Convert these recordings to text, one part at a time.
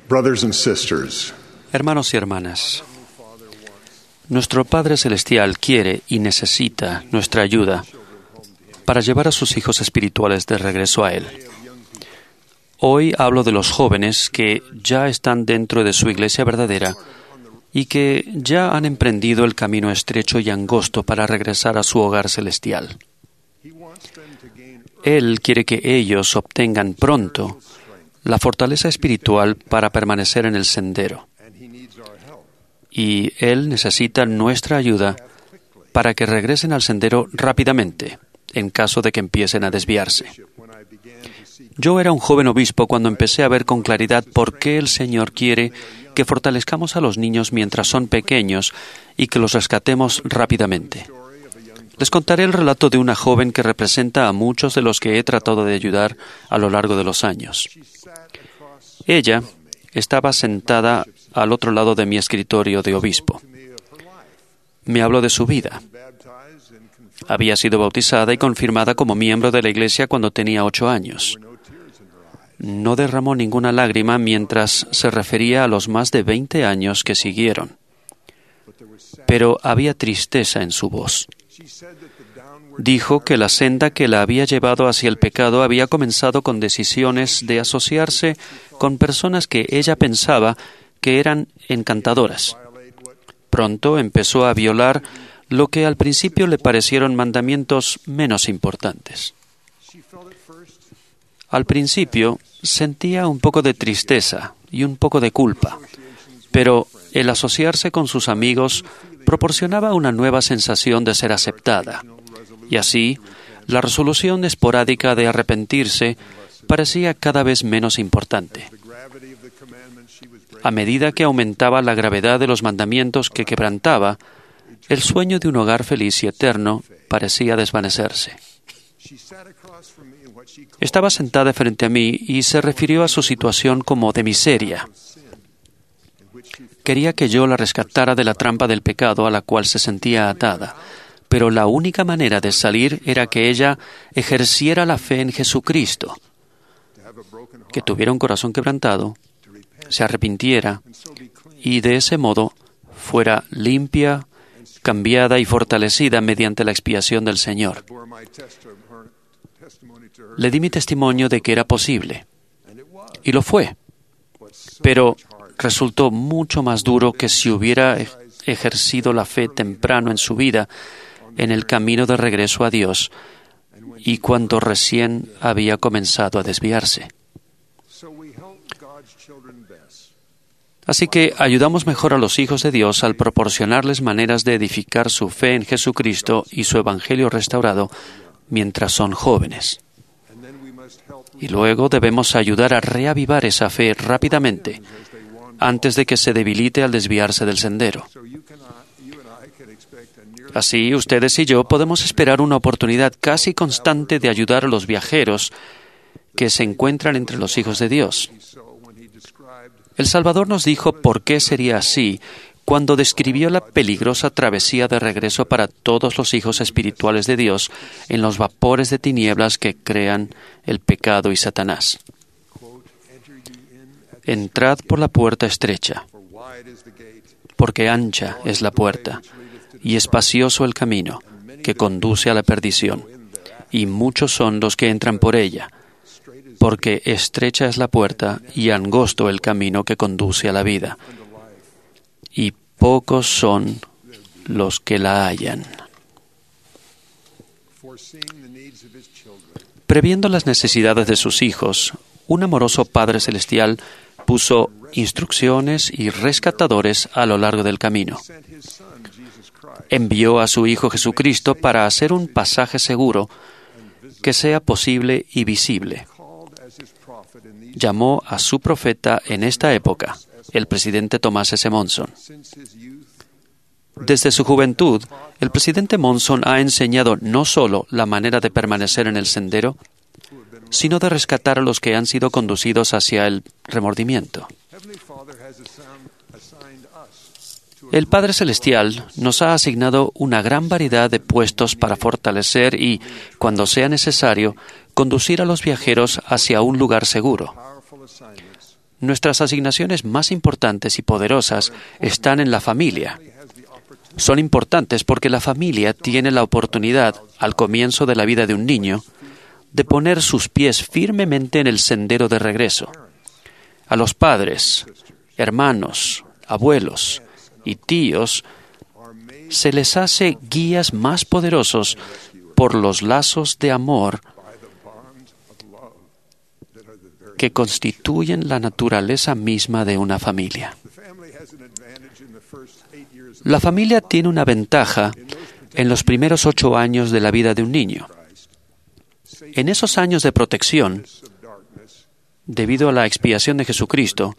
Brothers and sisters, Hermanos y hermanas, nuestro Padre Celestial quiere y necesita nuestra ayuda para llevar a sus hijos espirituales de regreso a Él. Hoy hablo de los jóvenes que ya están dentro de su iglesia verdadera y que ya han emprendido el camino estrecho y angosto para regresar a su hogar celestial. Él quiere que ellos obtengan pronto la fortaleza espiritual para permanecer en el sendero. Y Él necesita nuestra ayuda para que regresen al sendero rápidamente, en caso de que empiecen a desviarse. Yo era un joven obispo cuando empecé a ver con claridad por qué el Señor quiere que fortalezcamos a los niños mientras son pequeños y que los rescatemos rápidamente. Les contaré el relato de una joven que representa a muchos de los que he tratado de ayudar a lo largo de los años. Ella estaba sentada al otro lado de mi escritorio de obispo. Me habló de su vida. Había sido bautizada y confirmada como miembro de la iglesia cuando tenía 8 años. No derramó ninguna lágrima mientras se refería a los más de 20 años que siguieron. Pero había tristeza en su voz. Dijo que la senda que la había llevado hacia el pecado había comenzado con decisiones de asociarse con personas que ella pensaba que eran encantadoras. Pronto empezó a violar lo que al principio le parecieron mandamientos menos importantes. Al principio sentía un poco de tristeza y un poco de culpa, pero el asociarse con sus amigos proporcionaba una nueva sensación de ser aceptada, y así la resolución esporádica de arrepentirse parecía cada vez menos importante. A medida que aumentaba la gravedad de los mandamientos que quebrantaba, el sueño de un hogar feliz y eterno parecía desvanecerse. Estaba sentada frente a mí y se refirió a su situación como de miseria. Quería que yo la rescatara de la trampa del pecado a la cual se sentía atada, pero la única manera de salir era que ella ejerciera la fe en Jesucristo, que tuviera un corazón quebrantado, se arrepintiera y de ese modo fuera limpia, cambiada y fortalecida mediante la expiación del Señor. Le di mi testimonio de que era posible, y lo fue, pero resultó mucho más duro que si hubiera ejercido la fe temprano en su vida en el camino de regreso a Dios y cuando recién había comenzado a desviarse. Así que ayudamos mejor a los hijos de Dios al proporcionarles maneras de edificar su fe en Jesucristo y su Evangelio restaurado mientras son jóvenes. Y luego debemos ayudar a reavivar esa fe rápidamente, antes de que se debilite al desviarse del sendero. Así, ustedes y yo podemos esperar una oportunidad casi constante de ayudar a los viajeros que se encuentran entre los hijos de Dios. El Salvador nos dijo por qué sería así cuando describió la peligrosa travesía de regreso para todos los hijos espirituales de Dios en los vapores de tinieblas que crean el pecado y Satanás. Entrad por la puerta estrecha, porque ancha es la puerta y espacioso el camino que conduce a la perdición, y muchos son los que entran por ella, porque estrecha es la puerta y angosto el camino que conduce a la vida, y pocos son los que la hallan. Previendo las necesidades de sus hijos, un amoroso Padre Celestial puso instrucciones y rescatadores a lo largo del camino. Envió a su Hijo Jesucristo para hacer un pasaje seguro que sea posible y visible. Llamó a su profeta en esta época, el presidente Thomas S. Monson. Desde su juventud, el presidente Monson ha enseñado no solo la manera de permanecer en el sendero, sino de rescatar a los que han sido conducidos hacia el remordimiento. El Padre Celestial nos ha asignado una gran variedad de puestos para fortalecer y, cuando sea necesario, conducir a los viajeros hacia un lugar seguro. nuestras asignaciones más importantes y poderosas están en la familia. Son importantes porque la familia tiene la oportunidad, al comienzo de la vida de un niño, de poner sus pies firmemente en el sendero de regreso. A los padres, hermanos, abuelos y tíos se les hace guías más poderosos por los lazos de amor que constituyen la naturaleza misma de una familia. La familia tiene una ventaja en los primeros 8 años de la vida de un niño. En esos años de protección, debido a la expiación de Jesucristo,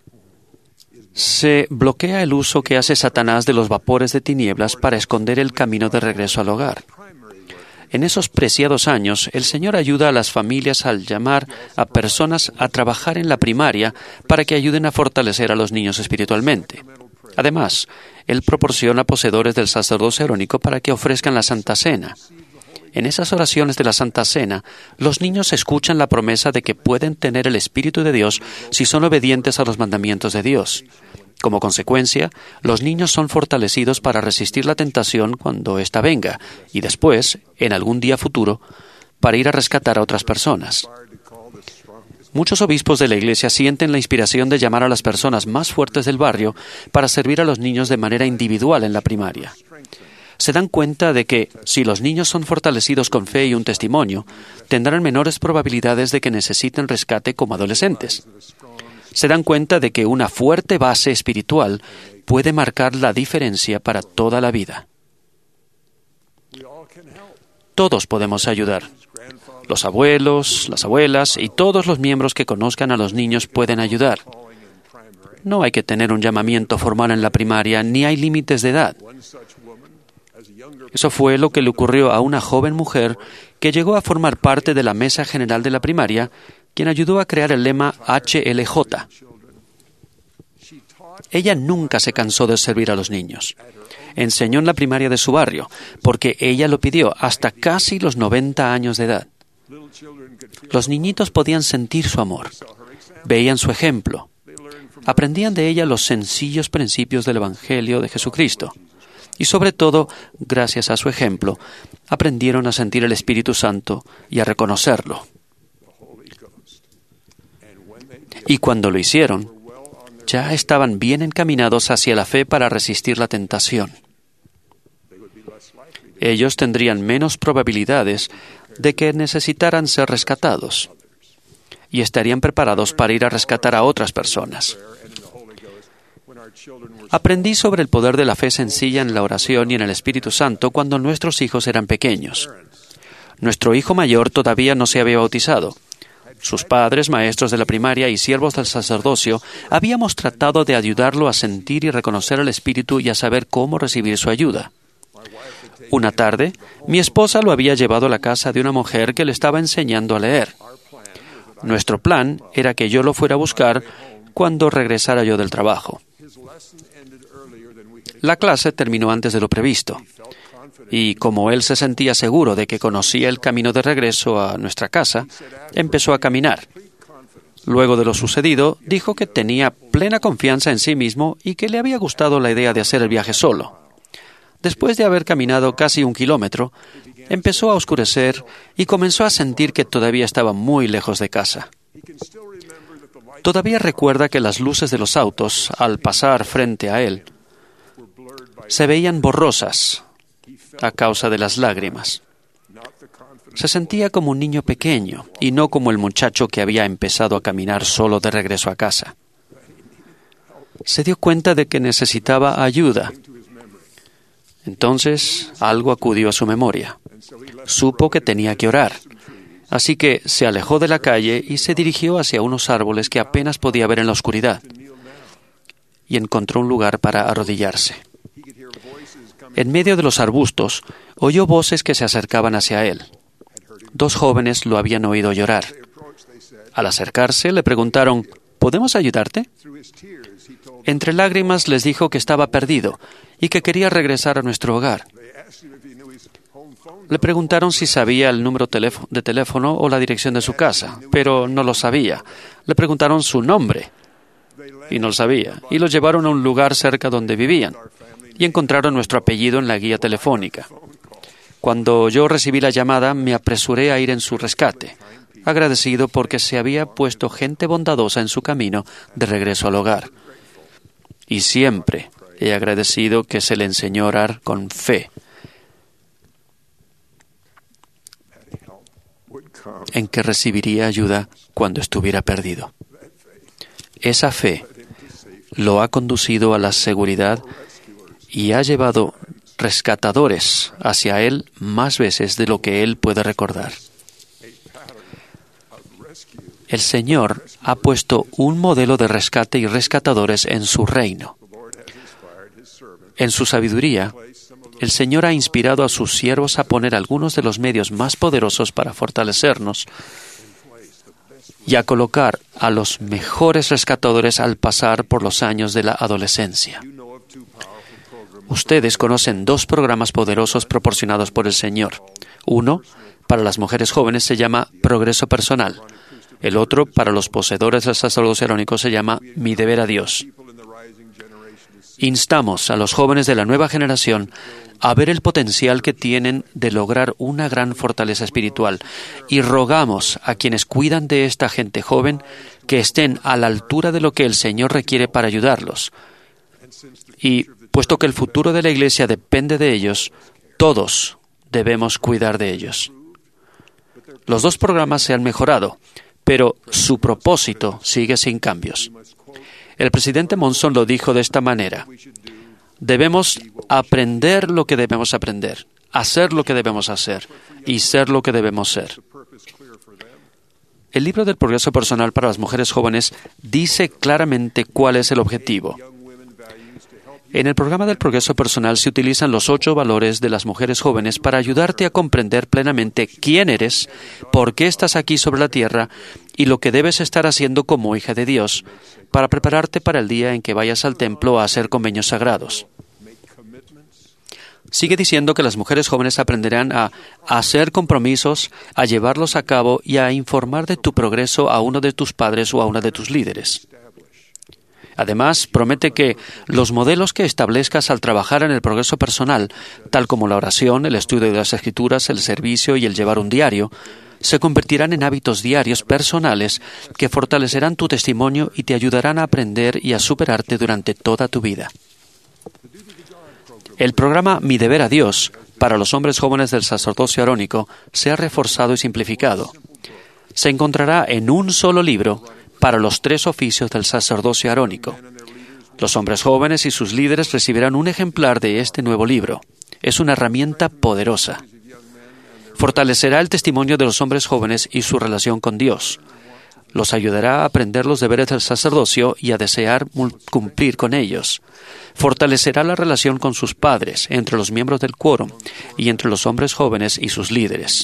se bloquea el uso que hace Satanás de los vapores de tinieblas para esconder el camino de regreso al hogar. En esos preciados años, el Señor ayuda a las familias al llamar a personas a trabajar en la primaria para que ayuden a fortalecer a los niños espiritualmente. Además, Él proporciona poseedores del sacerdocio arónico para que ofrezcan la Santa Cena. En esas oraciones de la Santa Cena, los niños escuchan la promesa de que pueden tener el Espíritu de Dios si son obedientes a los mandamientos de Dios. Como consecuencia, los niños son fortalecidos para resistir la tentación cuando ésta venga, y después, en algún día futuro, para ir a rescatar a otras personas. Muchos obispos de la Iglesia sienten la inspiración de llamar a las personas más fuertes del barrio para servir a los niños de manera individual en la primaria. Se dan cuenta de que, si los niños son fortalecidos con fe y un testimonio, tendrán menores probabilidades de que necesiten rescate como adolescentes. Se dan cuenta de que una fuerte base espiritual puede marcar la diferencia para toda la vida. Todos podemos ayudar. Los abuelos, las abuelas y todos los miembros que conozcan a los niños pueden ayudar. No hay que tener un llamamiento formal en la primaria, ni hay límites de edad. Eso fue lo que le ocurrió a una joven mujer que llegó a formar parte de la mesa general de la primaria, quien ayudó a crear el lema HLJ. Ella nunca se cansó de servir a los niños. Enseñó en la primaria de su barrio, porque ella lo pidió hasta casi los 90 años de edad. Los niñitos podían sentir su amor, veían su ejemplo, aprendían de ella los sencillos principios del Evangelio de Jesucristo. Y sobre todo, gracias a su ejemplo, aprendieron a sentir el Espíritu Santo y a reconocerlo. Y cuando lo hicieron, ya estaban bien encaminados hacia la fe para resistir la tentación. Ellos tendrían menos probabilidades de que necesitaran ser rescatados y estarían preparados para ir a rescatar a otras personas. Aprendí sobre el poder de la fe sencilla en la oración y en el Espíritu Santo cuando nuestros hijos eran pequeños. Nuestro hijo mayor todavía no se había bautizado. Sus padres, maestros de la primaria y siervos del sacerdocio, habíamos tratado de ayudarlo a sentir y reconocer el Espíritu y a saber cómo recibir su ayuda. Una tarde, mi esposa lo había llevado a la casa de una mujer que le estaba enseñando a leer. Nuestro plan era que yo lo fuera a buscar cuando regresara yo del trabajo. La clase terminó antes de lo previsto, y como él se sentía seguro de que conocía el camino de regreso a nuestra casa, empezó a caminar. Luego de lo sucedido, dijo que tenía plena confianza en sí mismo y que le había gustado la idea de hacer el viaje solo. Después de haber caminado casi 1 kilómetro, empezó a oscurecer y comenzó a sentir que todavía estaba muy lejos de casa. Todavía recuerda que las luces de los autos, al pasar frente a él, se veían borrosas a causa de las lágrimas. Se sentía como un niño pequeño y no como el muchacho que había empezado a caminar solo de regreso a casa. Se dio cuenta de que necesitaba ayuda. Entonces, algo acudió a su memoria. Supo que tenía que orar. Así que se alejó de la calle y se dirigió hacia unos árboles que apenas podía ver en la oscuridad. Y encontró un lugar para arrodillarse. En medio de los arbustos, oyó voces que se acercaban hacia él. 2 jóvenes lo habían oído llorar. Al acercarse, le preguntaron, ¿podemos ayudarte? Entre lágrimas les dijo que estaba perdido y que quería regresar a nuestro hogar. Le preguntaron si sabía el número de teléfono o la dirección de su casa, pero no lo sabía. Le preguntaron su nombre, y no lo sabía, y los llevaron a un lugar cerca donde vivían, y encontraron nuestro apellido en la guía telefónica. Cuando yo recibí la llamada, me apresuré a ir en su rescate, agradecido porque se había puesto gente bondadosa en su camino de regreso al hogar. Y siempre he agradecido que se le enseñó a orar con fe, en que recibiría ayuda cuando estuviera perdido. Esa fe lo ha conducido a la seguridad y ha llevado rescatadores hacia él más veces de lo que él puede recordar. El Señor ha puesto un modelo de rescate y rescatadores en su reino. En su sabiduría, el Señor ha inspirado a sus siervos a poner algunos de los medios más poderosos para fortalecernos y a colocar a los mejores rescatadores al pasar por los años de la adolescencia. Ustedes conocen 2 programas poderosos proporcionados por el Señor. Uno, para las mujeres jóvenes, se llama Progreso Personal. El otro, para los poseedores del sacerdocio arónico, se llama Mi Deber a Dios. Instamos a los jóvenes de la nueva generación a ver el potencial que tienen de lograr una gran fortaleza espiritual y rogamos a quienes cuidan de esta gente joven que estén a la altura de lo que el Señor requiere para ayudarlos. Y puesto que el futuro de la Iglesia depende de ellos, todos debemos cuidar de ellos. Los 2 programas se han mejorado, pero su propósito sigue sin cambios. El presidente Monson lo dijo de esta manera: debemos aprender lo que debemos aprender, hacer lo que debemos hacer y ser lo que debemos ser. El libro del Progreso Personal para las mujeres jóvenes dice claramente cuál es el objetivo. En el programa del Progreso Personal se utilizan los 8 valores de las mujeres jóvenes para ayudarte a comprender plenamente quién eres, por qué estás aquí sobre la tierra y lo que debes estar haciendo como hija de Dios, para prepararte para el día en que vayas al templo a hacer convenios sagrados. Sigue diciendo que las mujeres jóvenes aprenderán a hacer compromisos, a llevarlos a cabo y a informar de tu progreso a uno de tus padres o a una de tus líderes. Además, promete que los modelos que establezcas al trabajar en el progreso personal, tal como la oración, el estudio de las Escrituras, el servicio y el llevar un diario, se convertirán en hábitos diarios personales que fortalecerán tu testimonio y te ayudarán a aprender y a superarte durante toda tu vida. El programa Mi Deber a Dios para los hombres jóvenes del sacerdocio arónico se ha reforzado y simplificado. Se encontrará en un solo libro para los 3 oficios del sacerdocio arónico. Los hombres jóvenes y sus líderes recibirán un ejemplar de este nuevo libro. Es una herramienta poderosa. Fortalecerá el testimonio de los hombres jóvenes y su relación con Dios. Los ayudará a aprender los deberes del sacerdocio y a desear cumplir con ellos. Fortalecerá la relación con sus padres, entre los miembros del quórum y entre los hombres jóvenes y sus líderes.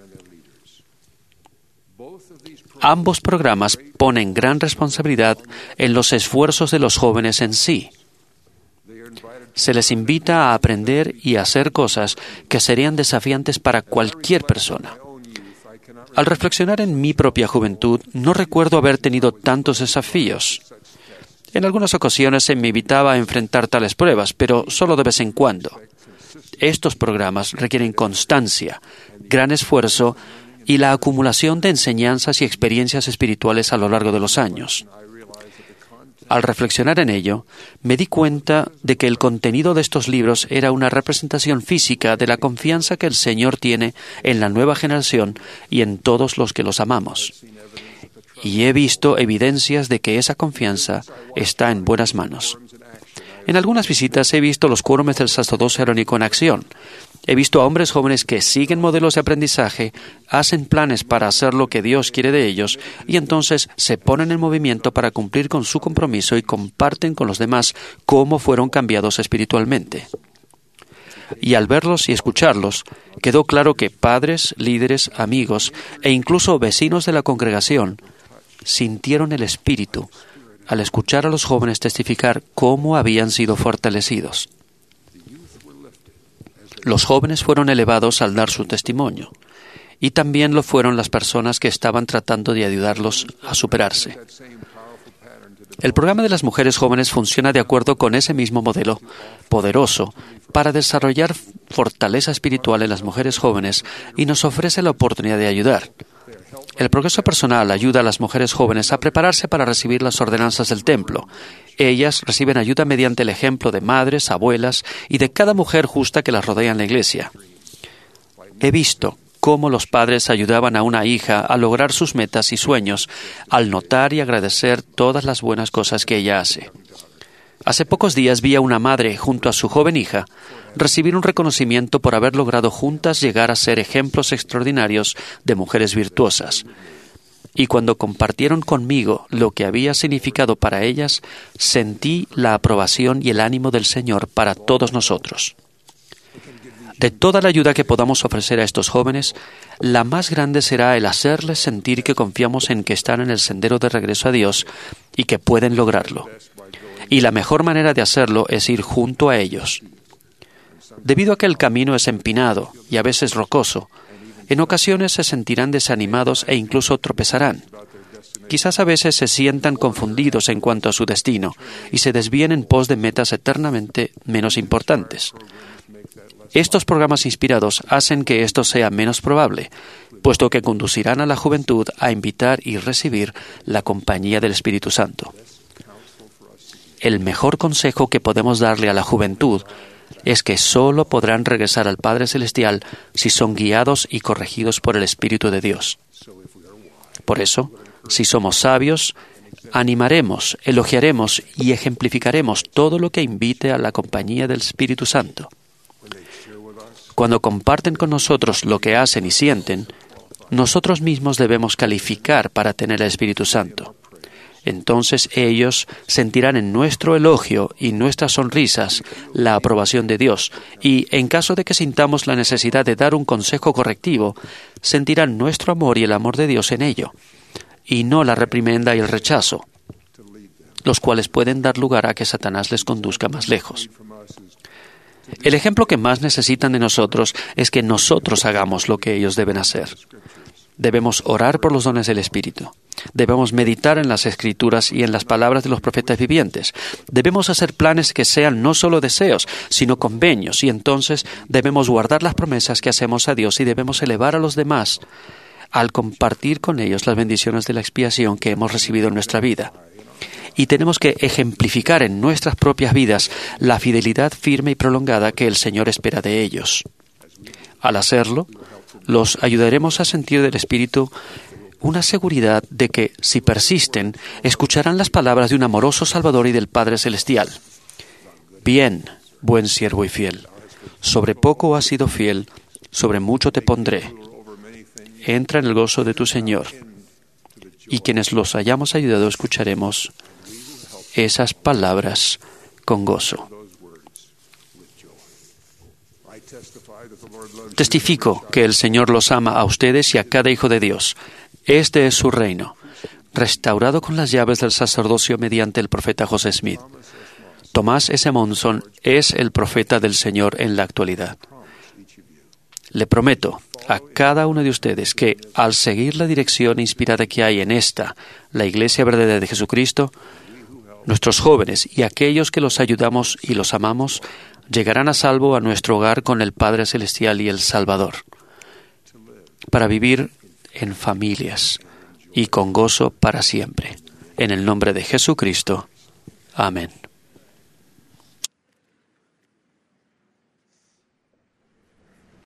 Ambos programas ponen gran responsabilidad en los esfuerzos de los jóvenes en sí. Se les invita a aprender y a hacer cosas que serían desafiantes para cualquier persona. Al reflexionar en mi propia juventud, no recuerdo haber tenido tantos desafíos. En algunas ocasiones se me invitaba a enfrentar tales pruebas, pero solo de vez en cuando. Estos programas requieren constancia, gran esfuerzo y la acumulación de enseñanzas y experiencias espirituales a lo largo de los años. Al reflexionar en ello, me di cuenta de que el contenido de estos libros era una representación física de la confianza que el Señor tiene en la nueva generación y en todos los que los amamos. Y he visto evidencias de que esa confianza está en buenas manos. En algunas visitas he visto los quórumes del sacerdocio arónico en acción. He visto a hombres jóvenes que siguen modelos de aprendizaje, hacen planes para hacer lo que Dios quiere de ellos y entonces se ponen en movimiento para cumplir con su compromiso y comparten con los demás cómo fueron cambiados espiritualmente. Y al verlos y escucharlos, quedó claro que padres, líderes, amigos e incluso vecinos de la congregación sintieron el Espíritu al escuchar a los jóvenes testificar cómo habían sido fortalecidos. Los jóvenes fueron elevados al dar su testimonio, y también lo fueron las personas que estaban tratando de ayudarlos a superarse. El programa de las mujeres jóvenes funciona de acuerdo con ese mismo modelo poderoso para desarrollar fortaleza espiritual en las mujeres jóvenes y nos ofrece la oportunidad de ayudar. El progreso personal ayuda a las mujeres jóvenes a prepararse para recibir las ordenanzas del templo. Ellas reciben ayuda mediante el ejemplo de madres, abuelas y de cada mujer justa que las rodea en la iglesia. He visto cómo los padres ayudaban a una hija a lograr sus metas y sueños al notar y agradecer todas las buenas cosas que ella hace. Hace pocos días vi a una madre junto a su joven hija recibir un reconocimiento por haber logrado juntas llegar a ser ejemplos extraordinarios de mujeres virtuosas. Y cuando compartieron conmigo lo que había significado para ellas, sentí la aprobación y el ánimo del Señor para todos nosotros. De toda la ayuda que podamos ofrecer a estos jóvenes, la más grande será el hacerles sentir que confiamos en que están en el sendero de regreso a Dios y que pueden lograrlo. Y la mejor manera de hacerlo es ir junto a ellos. Debido a que el camino es empinado y a veces rocoso, en ocasiones se sentirán desanimados e incluso tropezarán. Quizás a veces se sientan confundidos en cuanto a su destino y se desvíen en pos de metas eternamente menos importantes. Estos programas inspirados hacen que esto sea menos probable, puesto que conducirán a la juventud a invitar y recibir la compañía del Espíritu Santo. El mejor consejo que podemos darle a la juventud es que solo podrán regresar al Padre Celestial si son guiados y corregidos por el Espíritu de Dios. Por eso, si somos sabios, animaremos, elogiaremos y ejemplificaremos todo lo que invite a la compañía del Espíritu Santo. Cuando comparten con nosotros lo que hacen y sienten, nosotros mismos debemos calificar para tener el Espíritu Santo. Entonces ellos sentirán en nuestro elogio y nuestras sonrisas la aprobación de Dios y, en caso de que sintamos la necesidad de dar un consejo correctivo, sentirán nuestro amor y el amor de Dios en ello, y no la reprimenda y el rechazo, los cuales pueden dar lugar a que Satanás les conduzca más lejos. El ejemplo que más necesitan de nosotros es que nosotros hagamos lo que ellos deben hacer. Debemos orar por los dones del Espíritu. Debemos meditar en las Escrituras y en las palabras de los profetas vivientes. Debemos hacer planes que sean no solo deseos, sino convenios, y entonces debemos guardar las promesas que hacemos a Dios y debemos elevar a los demás al compartir con ellos las bendiciones de la expiación que hemos recibido en nuestra vida. Y tenemos que ejemplificar en nuestras propias vidas la fidelidad firme y prolongada que el Señor espera de ellos. Al hacerlo, los ayudaremos a sentir del Espíritu una seguridad de que, si persisten, escucharán las palabras de un amoroso Salvador y del Padre Celestial. Bien, buen siervo y fiel. Sobre poco has sido fiel, sobre mucho te pondré. Entra en el gozo de tu Señor. Y quienes los hayamos ayudado escucharemos esas palabras con gozo. Testifico que el Señor los ama a ustedes y a cada hijo de Dios. Este es su reino, restaurado con las llaves del sacerdocio mediante el profeta José Smith. Tomás S. Monson es el profeta del Señor en la actualidad. Le prometo a cada uno de ustedes que, al seguir la dirección inspirada que hay en esta, la Iglesia Verdadera de Jesucristo, nuestros jóvenes y aquellos que los ayudamos y los amamos llegarán a salvo a nuestro hogar con el Padre Celestial y el Salvador, para vivir en familias y con gozo para siempre. En el nombre de Jesucristo. Amén.